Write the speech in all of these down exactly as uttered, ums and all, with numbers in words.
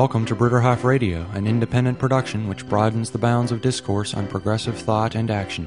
Welcome to Bruderhof Radio, an independent production which broadens the bounds of discourse on progressive thought and action.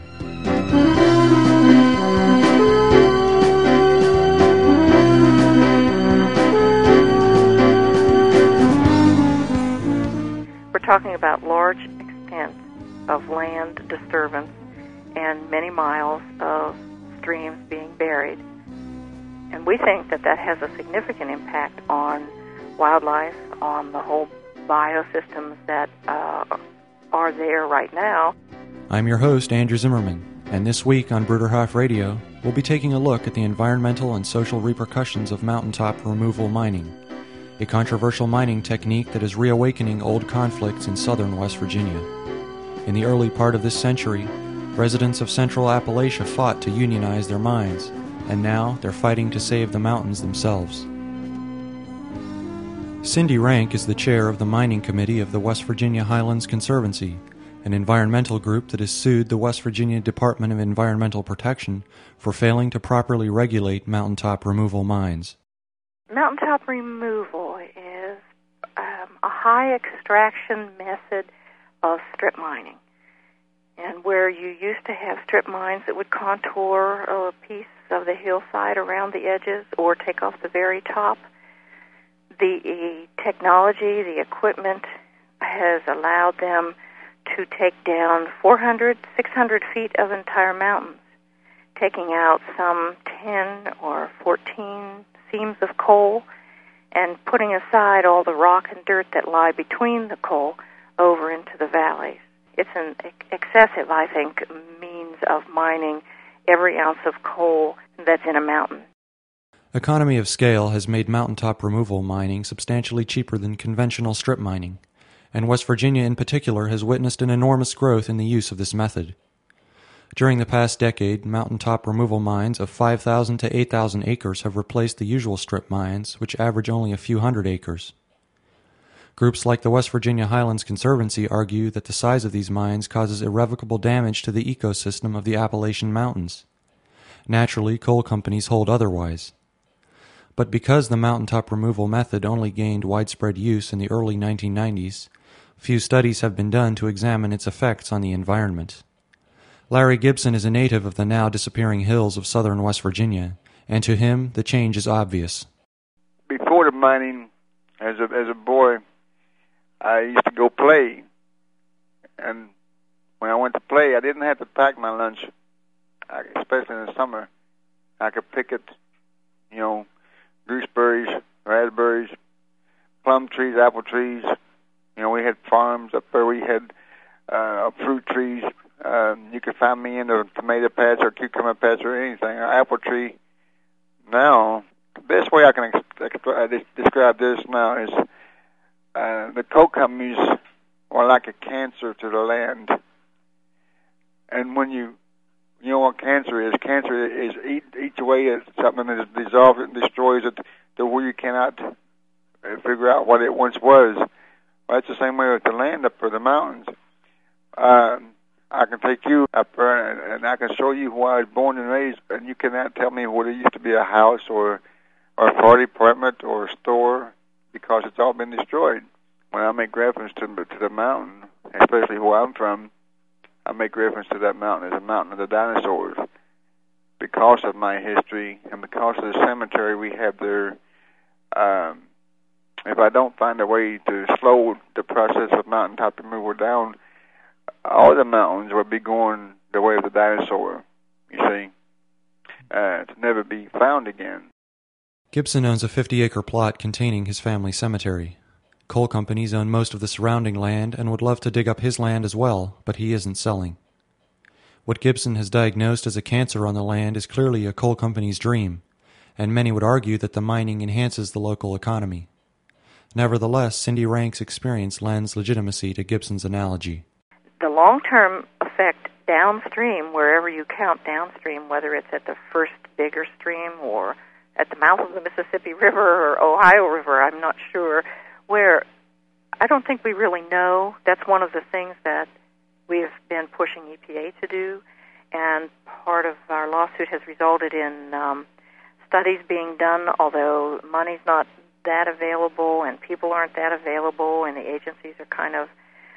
We're talking about large extents of land disturbance and many miles of streams being buried. And we think that that has a significant impact on wildlife, on the whole biosystems that uh, are there right now. I'm your host, Andrew Zimmerman, and this week on Bruderhof Radio, we'll be taking a look at the environmental and social repercussions of mountaintop removal mining, a controversial mining technique that is reawakening old conflicts in southern West Virginia. In the early part of this century, residents of central Appalachia fought to unionize their mines, and now they're fighting to save the mountains themselves. Cindy Rank is the chair of the Mining Committee of the West Virginia Highlands Conservancy, an environmental group that has sued the West Virginia Department of Environmental Protection for failing to properly regulate mountaintop removal mines. Mountaintop removal is um, a high extraction method of strip mining. And where you used to have strip mines that would contour a piece of the hillside around the edges or take off the very top, the technology, the equipment has allowed them to take down four hundred, six hundred feet of entire mountains, taking out some ten or fourteen seams of coal and putting aside all the rock and dirt that lie between the coal over into the valleys. It's an excessive, I think, means of mining every ounce of coal that's in a mountain. Economy of scale has made mountaintop removal mining substantially cheaper than conventional strip mining, and West Virginia in particular has witnessed an enormous growth in the use of this method. During the past decade, mountaintop removal mines of five thousand to eight thousand acres have replaced the usual strip mines, which average only a few hundred acres. Groups like the West Virginia Highlands Conservancy argue that the size of these mines causes irrevocable damage to the ecosystem of the Appalachian Mountains. Naturally, coal companies hold otherwise. But because the mountaintop removal method only gained widespread use in the early nineteen nineties, few studies have been done to examine its effects on the environment. Larry Gibson is a native of the now disappearing hills of southern West Virginia, and to him, the change is obvious. Before the mining, as a, as a boy, I used to go play. And when I went to play, I didn't have to pack my lunch, especially in the summer. I could pick it, you know, gooseberries, raspberries, plum trees, apple trees. You know, we had farms up there. We had uh, fruit trees. Uh, you could find me in a tomato patch or cucumber patch or anything, or apple tree. Now, the best way I can ex- describe this now is uh, the coal companies are like a cancer to the land. And when you You know what cancer is? Cancer is eat, each away at something that is dissolved and destroys it to where you cannot figure out what it once was. Well, that's the same way with the land up for the mountains. Uh, I can take you up there and, and I can show you where I was born and raised, and you cannot tell me where there used to be a house or, or a fire department or a store because it's all been destroyed. When I make reference to, to the mountain, especially where I'm from, I make reference to that mountain as a mountain of the dinosaurs. Because of my history and because of the cemetery we have there, um, if I don't find a way to slow the process of mountaintop removal down, all the mountains will be going the way of the dinosaur, you see, uh, to never be found again. Gibson owns a fifty-acre plot containing his family cemetery. Coal companies own most of the surrounding land and would love to dig up his land as well, but he isn't selling. What Gibson has diagnosed as a cancer on the land is clearly a coal company's dream, and many would argue that the mining enhances the local economy. Nevertheless, Cindy Rank's experience lends legitimacy to Gibson's analogy. The long-term effect downstream, wherever you count downstream, whether it's at the first bigger stream or at the mouth of the Mississippi River or Ohio River, I'm not sure, where I don't think we really know. That's one of the things that we've been pushing E P A to do, and part of our lawsuit has resulted in um, studies being done, although money's not that available and people aren't that available, and the agencies are kind of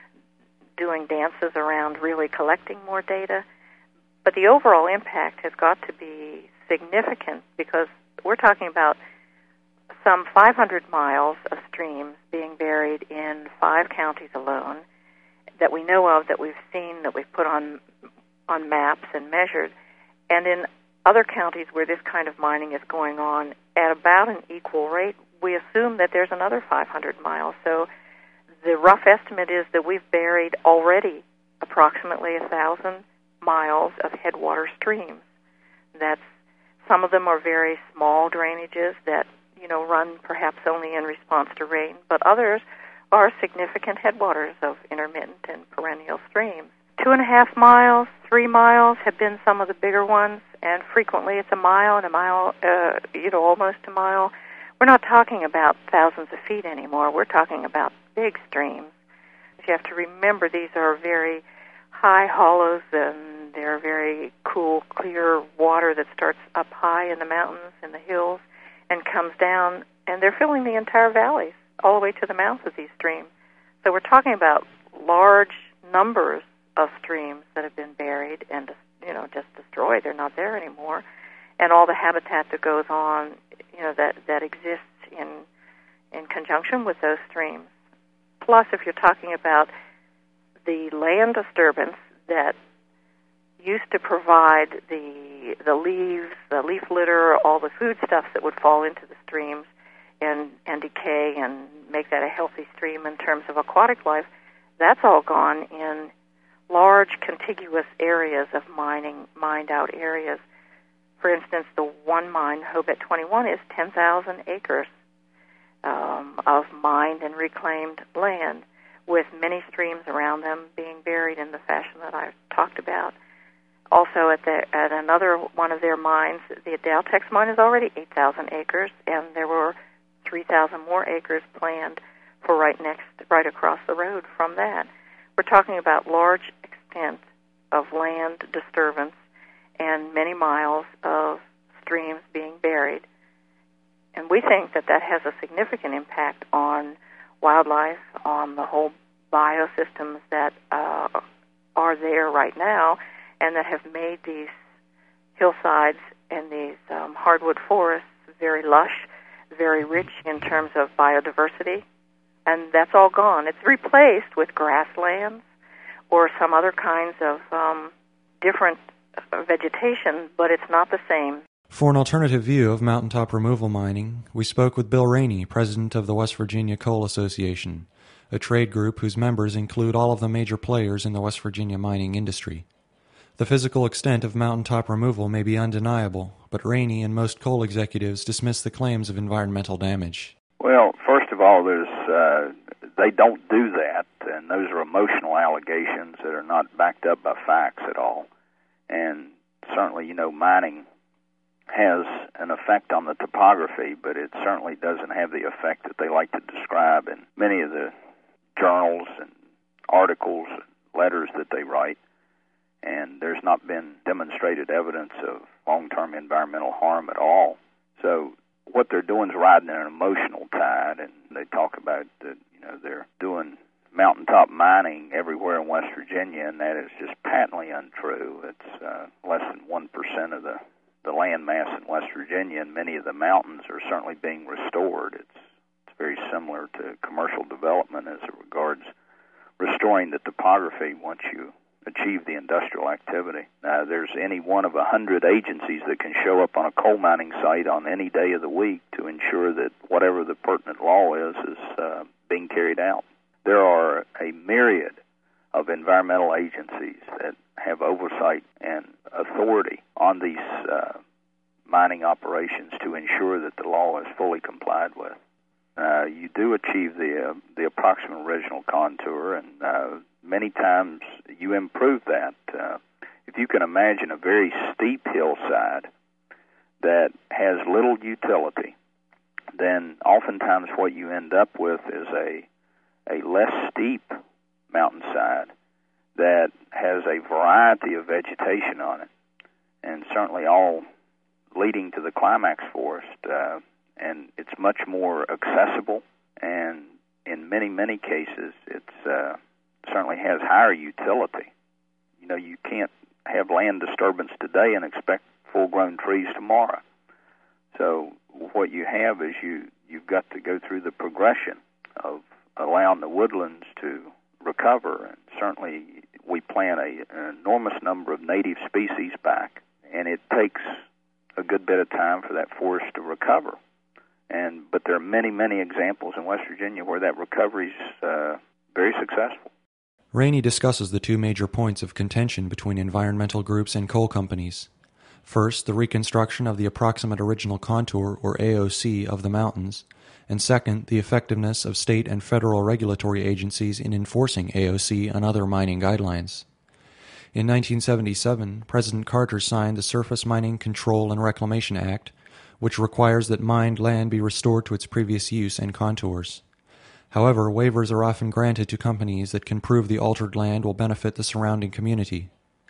doing dances around really collecting more data. But the overall impact has got to be significant, because we're talking about some five hundred miles of streams being buried in five counties alone that we know of, that we've seen, that we've put on on maps and measured, and in other counties where this kind of mining is going on at about an equal rate, we assume that there's another five hundred miles. So the rough estimate is that we've buried already approximately one thousand miles of headwater streams. That's, some of them are very small drainages that, you know, run perhaps only in response to rain, but others are significant headwaters of intermittent and perennial streams. Two and a half miles, three miles have been some of the bigger ones, and frequently it's a mile and a mile, uh, you know, almost a mile. We're not talking about thousands of feet anymore. We're talking about big streams. You have to remember these are very high hollows, and they're very cool, clear water that starts up high in the mountains and the hills and comes down, and they're filling the entire valleys all the way to the mouths of these streams. So we're talking about large numbers of streams that have been buried and, you know, just destroyed. They're not there anymore. And all the habitat that goes on, you know, that, that exists in in conjunction with those streams. Plus, if you're talking about the land disturbance that used to provide the the leaves, the leaf litter, all the foodstuffs that would fall into the streams and, and decay and make that a healthy stream in terms of aquatic life, that's all gone in large contiguous areas of mining, mined out areas. For instance, the one mine, Hobet twenty-one, is ten thousand acres um, of mined and reclaimed land, with many streams around them being buried in the fashion that I've talked about. Also, at the at another one of their mines, the Daltex mine is already eight thousand acres, and there were three thousand more acres planned for right next, right across the road from that. We're talking about large extent of land disturbance and many miles of streams being buried. And we think that that has a significant impact on wildlife, on the whole biosystems that uh, are there right now and that have made these hillsides and these um, hardwood forests very lush, very rich in terms of biodiversity. And that's all gone. It's replaced with grasslands or some other kinds of um, different vegetation, but it's not the same. For an alternative view of mountaintop removal mining, we spoke with Bill Rainey, president of the West Virginia Coal Association, a trade group whose members include all of the major players in the West Virginia mining industry. The physical extent of mountaintop removal may be undeniable, but Rainey and most coal executives dismiss the claims of environmental damage. Well, first of all, there's uh, they don't do that, and those are emotional allegations that are not backed up by facts at all. And certainly, you know, mining has an effect on the topography, but it certainly doesn't have the effect that they like to describe in many of the journals and articles and letters that they write. And there's not been demonstrated evidence of long-term environmental harm at all. So what they're doing is riding an emotional tide, and they talk about that, you know, they're doing mountaintop mining everywhere in West Virginia, and that is just patently untrue. It's uh, less than one percent of the, the land mass in West Virginia, and many of the mountains are certainly being restored. It's, it's very similar to commercial development as it regards restoring the topography once you achieve the industrial activity. Now, there's any one of a hundred agencies that can show up on a coal mining site on any day of the week to ensure that whatever the pertinent law is is uh, being carried out. There are a myriad of environmental agencies that have oversight and authority on these uh, mining operations to ensure that the law is fully complied with. Uh, you do achieve the uh, the approximate original contour, and uh, many times you improve that. Uh, if you can imagine a very steep hillside that has little utility, then oftentimes what you end up with is a a less steep mountainside that has a variety of vegetation on it, and certainly all leading to the climax forest. Uh, and it's much more accessible, and in many, many cases, it's uh, certainly has higher utility. You know, you can't have land disturbance today and expect full-grown trees tomorrow. So what you have is you, you've got to go through the progression of allowing the woodlands to recover, and certainly we plant a, an enormous number of native species back, and it takes a good bit of time for that forest to recover. And but there are many, many examples in West Virginia where that recovery is uh, very successful. Rainey discusses the two major points of contention between environmental groups and coal companies. First, the reconstruction of the approximate original contour, or A O C, of the mountains, and second, the effectiveness of state and federal regulatory agencies in enforcing A O C and other mining guidelines. In nineteen seventy-seven, President Carter signed the Surface Mining Control and Reclamation Act, which requires that mined land be restored to its previous use and contours. However, waivers are often granted to companies that can prove the altered land will benefit the surrounding community.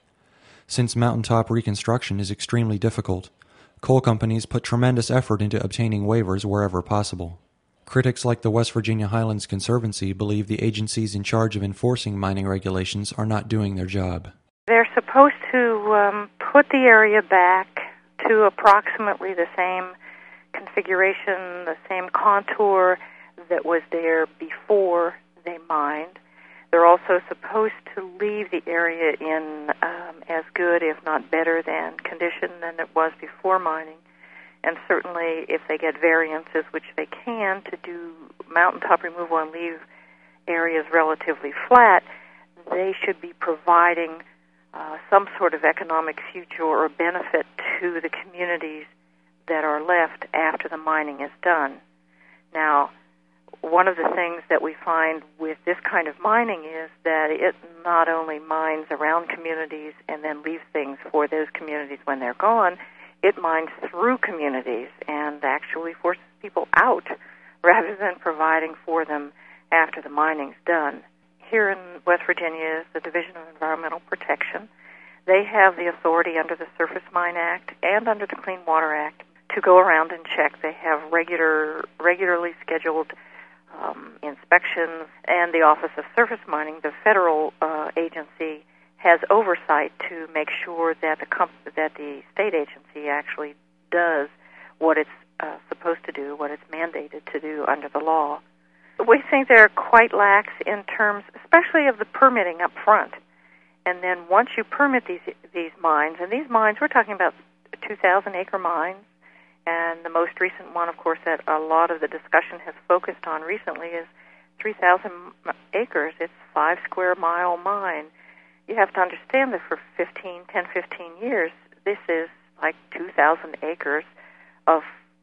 Since mountaintop reconstruction is extremely difficult, coal companies put tremendous effort into obtaining waivers wherever possible. Critics like the West Virginia Highlands Conservancy believe the agencies in charge of enforcing mining regulations are not doing their job. They're supposed to um, put the area back to approximately the same configuration, the same contour that was there before they mined. They're also supposed to leave the area in um, as good, if not better than condition than it was before mining. And certainly if they get variances, which they can, to do mountaintop removal and leave areas relatively flat, they should be providing uh, some sort of economic future or benefit to the communities that are left after the mining is done. Now, one of the things that we find with this kind of mining is that it not only mines around communities and then leaves things for those communities when they're gone, it mines through communities and actually forces people out rather than providing for them after the mining's done. Here in West Virginia is the Division of Environmental Protection. They have the authority under the Surface Mine Act and under the Clean Water Act to go around and check. They have regular, regularly scheduled um, inspections, and the Office of Surface Mining, the federal uh, agency, has oversight to make sure that the comp- that the state agency actually does what it's uh, supposed to do, what it's mandated to do under the law. We think they're quite lax in terms, especially of the permitting up front. And then once you permit these these mines, and these mines, we're talking about two thousand acre mines, and the most recent one, of course, that a lot of the discussion has focused on recently is three thousand acres. It's a five square mile mine. You have to understand that for fifteen, ten, fifteen years, this is like two thousand acres of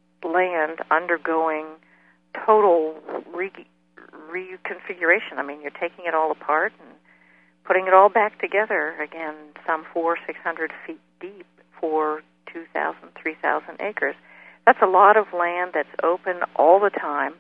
land undergoing total re- reconfiguration. I mean, you're taking it all apart and putting it all back together again, some four, six hundred feet deep for two thousand, three thousand acres. That's a lot of land that's open all the time.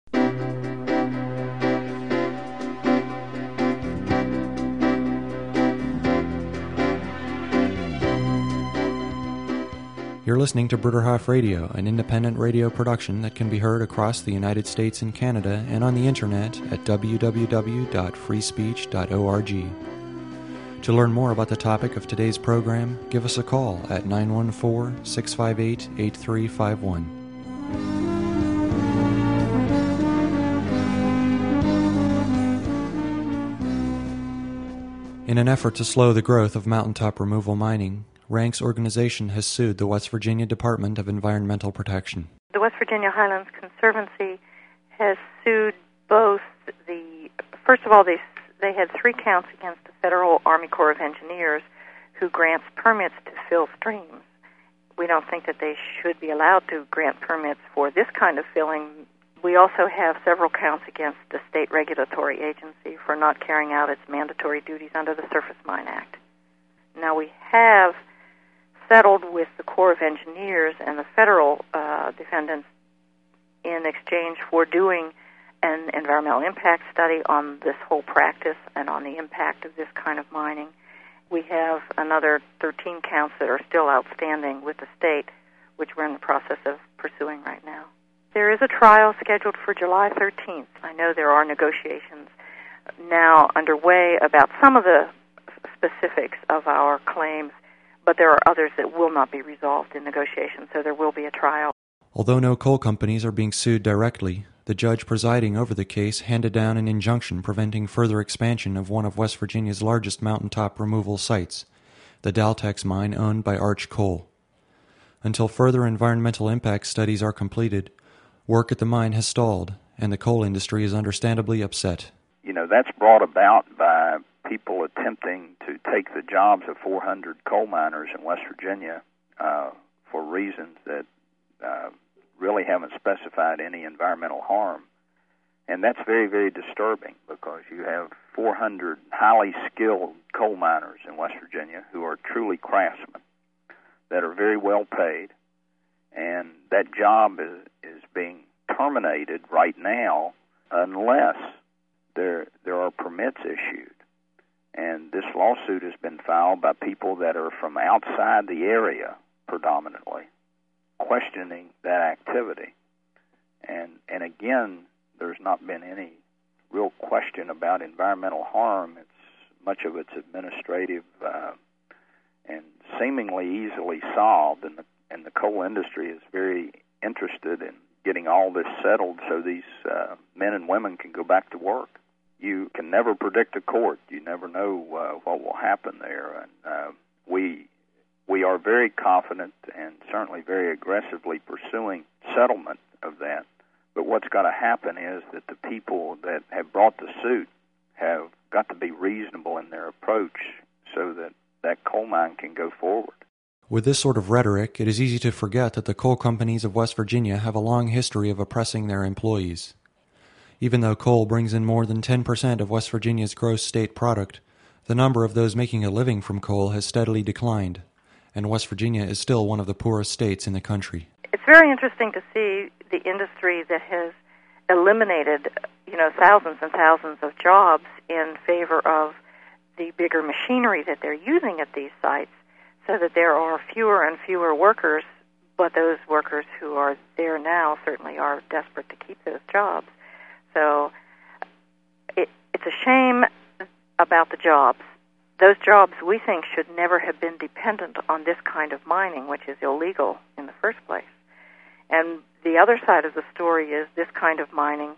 You're listening to Bruderhof Radio, an independent radio production that can be heard across the United States and Canada and on the internet at w w w dot free speech dot org. To learn more about the topic of today's program, give us a call at nine one four, six five eight, eight three five one. In an effort to slow the growth of mountaintop removal mining, Rank's organization has sued the West Virginia Department of Environmental Protection. The West Virginia Highlands Conservancy has sued both the, first of all, they they had three counts against the Federal Army Corps of Engineers, who grants permits to fill streams. We don't think that they should be allowed to grant permits for this kind of filling. We also have several counts against the state regulatory agency for not carrying out its mandatory duties under the Surface Mine Act. Now, we have settled with the Corps of Engineers and the federal uh, defendants in exchange for doing an environmental impact study on this whole practice and on the impact of this kind of mining. We have another thirteen counts that are still outstanding with the state, which we're in the process of pursuing right now. There is a trial scheduled for July thirteenth. I know there are negotiations now underway about some of the specifics of our claims, but there are others that will not be resolved in negotiations, so there will be a trial. Although no coal companies are being sued directly, the judge presiding over the case handed down an injunction preventing further expansion of one of West Virginia's largest mountaintop removal sites, the Daltex mine owned by Arch Coal. Until further environmental impact studies are completed, work at the mine has stalled, and the coal industry is understandably upset. You know, that's brought about by people attempting to take the jobs of four hundred coal miners in West Virginia uh, for reasons that uh, really haven't specified any environmental harm. And that's very, very disturbing because you have four hundred highly skilled coal miners in West Virginia who are truly craftsmen that are very well paid, and that job is, is being terminated right now unless there there are permits issued. And this lawsuit has been filed by people that are from outside the area predominantly, questioning that activity. And and again, there's not been any real question about environmental harm. It's much of it's administrative uh, and seemingly easily solved, and the, and the coal industry is very interested in getting all this settled so these uh, men and women can go back to work. You can never predict a court. You never know uh, what will happen there. And uh, we we are very confident and certainly very aggressively pursuing settlement of that. But what's got to happen is that the people that have brought the suit have got to be reasonable in their approach so that that coal mine can go forward. With this sort of rhetoric, it is easy to forget that the coal companies of West Virginia have a long history of oppressing their employees. Even though coal brings in more than ten percent of West Virginia's gross state product, the number of those making a living from coal has steadily declined, and West Virginia is still one of the poorest states in the country. It's very interesting to see the industry that has eliminated, you know, thousands and thousands of jobs in favor of the bigger machinery that they're using at these sites, so that there are fewer and fewer workers, but those workers who are there now certainly are desperate to keep those jobs. So it, it's a shame about the jobs. Those jobs, we think, should never have been dependent on this kind of mining, which is illegal in the first place. And the other side of the story is this kind of mining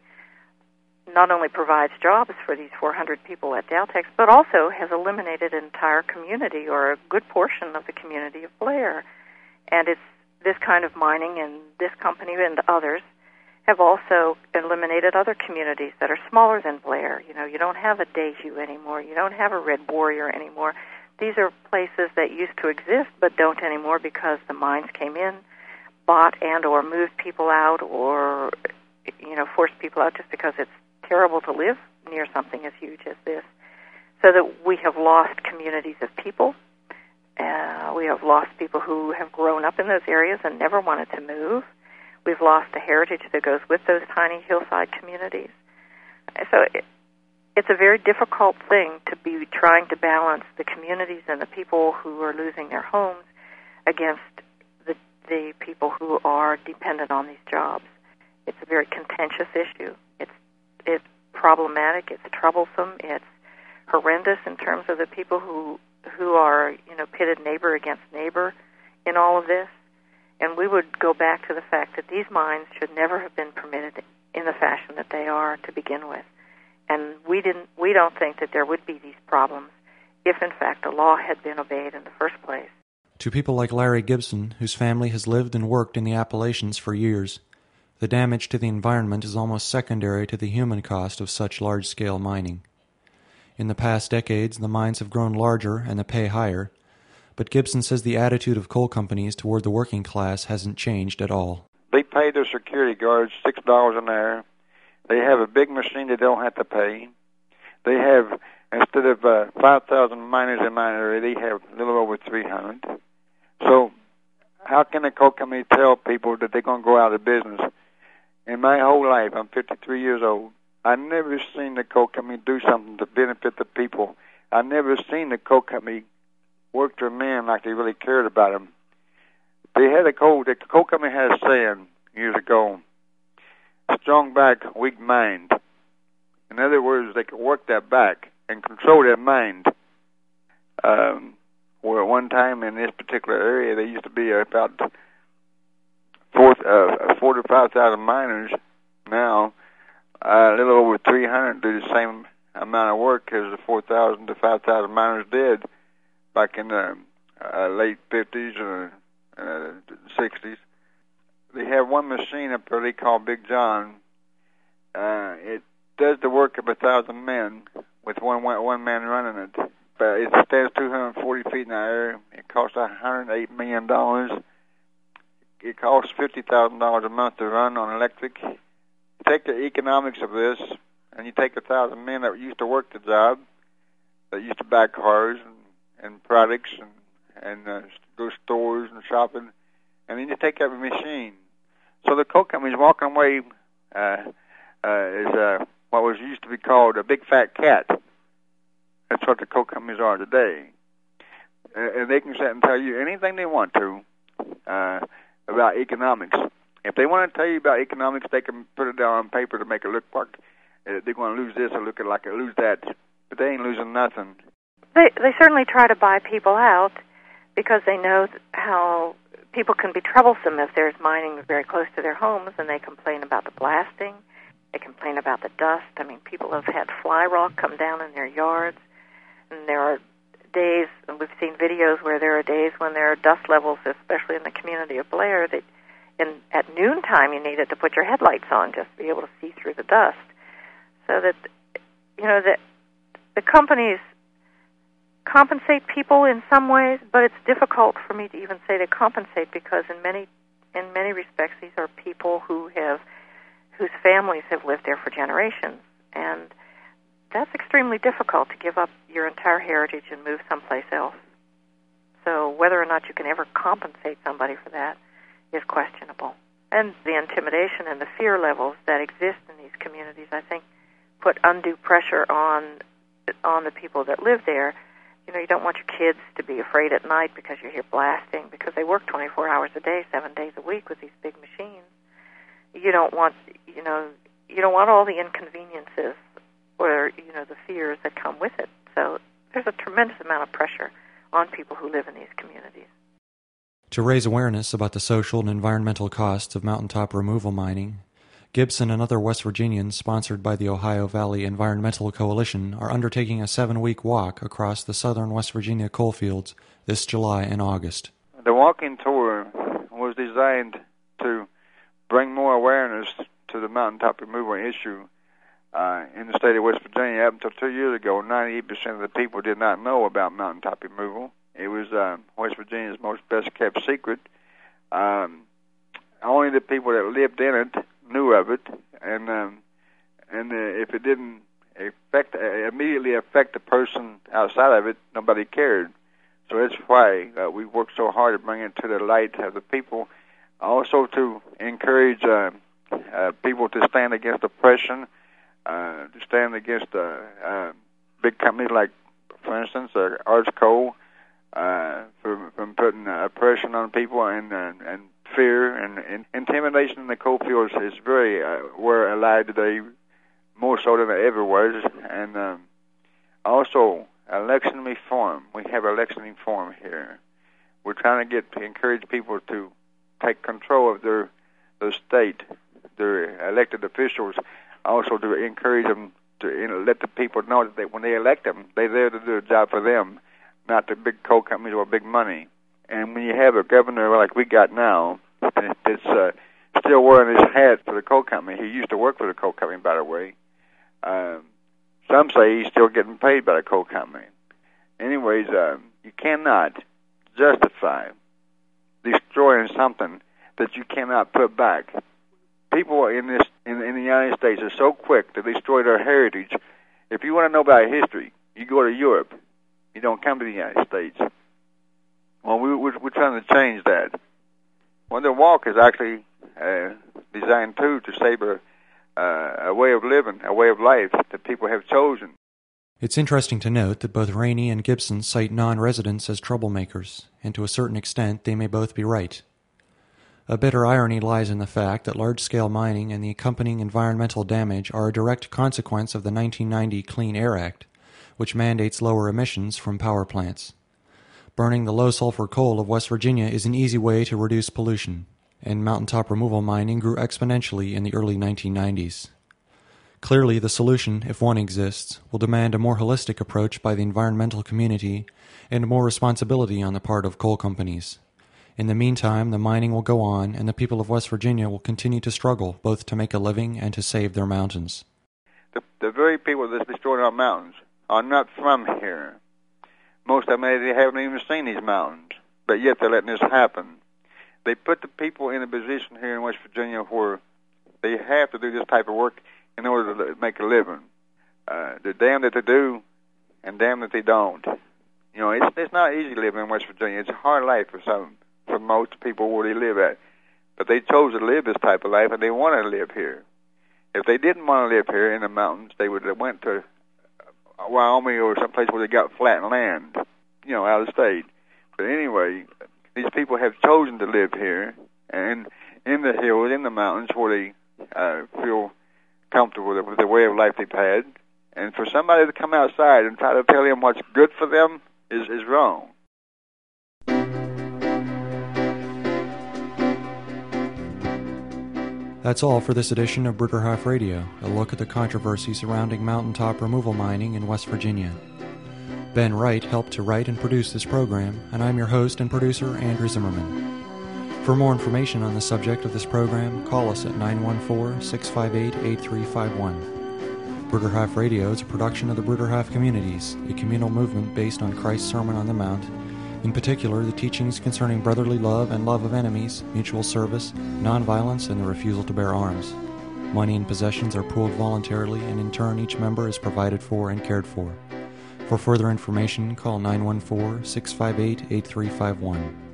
not only provides jobs for these four hundred people at Daltex, but also has eliminated an entire community or a good portion of the community of Blair. And it's this kind of mining and this company and others have also eliminated other communities that are smaller than Blair. You know, you don't have a Deju anymore. You don't have a Red Warrior anymore. These are places that used to exist but don't anymore because the mines came in, bought and or moved people out, or, you know, forced people out just because it's terrible to live near something as huge as this. So that we have lost communities of people. Uh, we have lost people who have grown up in those areas and never wanted to move. We've lost the heritage that goes with those tiny hillside communities. So it, it's a very difficult thing to be trying to balance the communities and the people who are losing their homes against the, the people who are dependent on these jobs. It's a very contentious issue. It's it's problematic. It's troublesome. It's horrendous in terms of the people who who are, you know, pitted neighbor against neighbor in all of this. And we would go back to the fact that these mines should never have been permitted in the fashion that they are to begin with. And we didn't. We don't think that there would be these problems if, in fact, the law had been obeyed in the first place. To people like Larry Gibson, whose family has lived and worked in the Appalachians for years, the damage to the environment is almost secondary to the human cost of such large-scale mining. In the past decades, the mines have grown larger and the pay higher, but Gibson says the attitude of coal companies toward the working class hasn't changed at all. They pay their security guards six dollars an hour. They have a big machine they don't have to pay. They have, instead of uh, five thousand miners in my area, they have a little over three hundred. So how can a coal company tell people that they're going to go out of business? In my whole life, I'm fifty-three years old, I've never seen the coal company do something to benefit the people. I've never seen the coal company work their men like they really cared about them. They had a coal, the coal company had a saying years ago, strong back, weak mind. In other words, they could work that back and control their mind. Um, where at one time in this particular area, there used to be about four, uh, four to five thousand miners. Now, uh, a little over three hundred do the same amount of work as the four thousand to five thousand miners did back in the uh, late fifties or uh, sixties. They have one machine up there they call Big John. Uh, it does the work of a thousand men with one one man running it. But it stands two hundred forty feet in the air. It costs one hundred eight million dollars. It costs fifty thousand dollars a month to run on electric. You take the economics of this, and you take a thousand men that used to work the job, that used to buy cars and, and products and, and uh, go stores and shopping, and then you take every machine. So the coal company's walking away uh, uh, is uh, what was used to be called a big fat cat. That's what the coal companies are today. Uh, and they can sit and tell you anything they want to uh, about economics. If they want to tell you about economics, they can put it down on paper to make it look like uh, they're going to lose this or look like they lose that. But they ain't losing nothing. They they certainly try to buy people out because they know how people can be troublesome if there's mining very close to their homes, and they complain about the blasting. They complain about the dust. I mean, people have had fly rock come down in their yards. And there are days, and we've seen videos where there are days when there are dust levels, especially in the community of Blair, that in, at noontime you needed to put your headlights on just to be able to see through the dust. So that, you know, that the companies compensate people in some ways, but it's difficult for me to even say they compensate because in many in many respects these are people who have whose families have lived there for generations, and that's extremely difficult to give up your entire heritage and move someplace else. So whether or not you can ever compensate somebody for that is questionable. And the intimidation and the fear levels that exist in these communities, I think, put undue pressure on on the people that live there. You know, you don't want your kids to be afraid at night because you hear blasting, because they work twenty-four hours a day, seven days a week with these big machines. You don't want, you know, you don't want all the inconveniences or, you know, the fears that come with it. So there's a tremendous amount of pressure on people who live in these communities. To raise awareness about the social and environmental costs of mountaintop removal mining, Gibson and other West Virginians, sponsored by the Ohio Valley Environmental Coalition, are undertaking a seven-week walk across the southern West Virginia coalfields this July and August. The walking tour was designed to bring more awareness to the mountaintop removal issue. Uh, in the state of West Virginia, up until two years ago, ninety-eight percent of the people did not know about mountaintop removal. It was uh, West Virginia's most best-kept secret. Um, only the people that lived in it knew of it, and um, and uh, if it didn't affect uh, immediately affect the person outside of it, nobody cared. So that's why uh, we worked so hard to bring it to the light of the people. Also to encourage uh, uh, people to stand against oppression. Uh, to stand against uh, uh, big companies like, for instance, uh, Arch Coal, uh, from, from putting uh, oppression on people and uh, and fear and, and intimidation in the coal fields is very uh, we're alive today, more so than it ever was. And um, also election reform. We have election reform here. We're trying to get to encourage people to take control of their their state, their elected officials. Also to encourage them to, you know, let the people know that they, when they elect them, they're there to do a job for them, not the big coal companies or big money. And when you have a governor like we got now, that's uh, still wearing his hat for the coal company. He used to work for the coal company, by the way. Um, some say he's still getting paid by the coal company. Anyways, uh, you cannot justify destroying something that you cannot put back. People in this in, in the United States are so quick to destroy their heritage. If you want to know about history, you go to Europe. You don't come to the United States. Well, we, we're, we're trying to change that. Well, the walk is actually uh, designed, too, to save a, uh, a way of living, a way of life that people have chosen. It's interesting to note that both Rainey and Gibson cite non-residents as troublemakers, and to a certain extent they may both be right. A bitter irony lies in the fact that large-scale mining and the accompanying environmental damage are a direct consequence of the nineteen ninety Clean Air Act, which mandates lower emissions from power plants. Burning the low-sulfur coal of West Virginia is an easy way to reduce pollution, and mountaintop removal mining grew exponentially in the early nineteen nineties. Clearly, the solution, if one exists, will demand a more holistic approach by the environmental community and more responsibility on the part of coal companies. In the meantime, the mining will go on, and the people of West Virginia will continue to struggle both to make a living and to save their mountains. The, the very people that's destroying our mountains are not from here. Most of them they haven't even seen these mountains, but yet they're letting this happen. They put the people in a position here in West Virginia where they have to do this type of work in order to make a living. Uh, they're damned that they do, and damned that they don't. You know, it's it's not easy living in West Virginia. It's a hard life for some. For most people where they live at. But they chose to live this type of life, and they want to live here. If they didn't want to live here in the mountains, they would have went to Wyoming or someplace where they got flat land, you know, out of state. But anyway, these people have chosen to live here, and in the hills, in the mountains, where they uh, feel comfortable with the way of life they've had. And for somebody to come outside and try to tell them what's good for them is, is wrong. That's all for this edition of Bruderhof Radio, a look at the controversy surrounding mountaintop removal mining in West Virginia. Ben Wright helped to write and produce this program, and I'm your host and producer, Andrew Zimmerman. For more information on the subject of this program, call us at nine one four, six five eight, eight three five one. Bruderhof Radio is a production of the Bruderhof Communities, a communal movement based on Christ's Sermon on the Mount, in particular the teachings concerning brotherly love and love of enemies, mutual service, nonviolence, and the refusal to bear arms. Money and possessions are pooled voluntarily, and in turn each member is provided for and cared for. For further information, call nine one four, six five eight, eight three five one.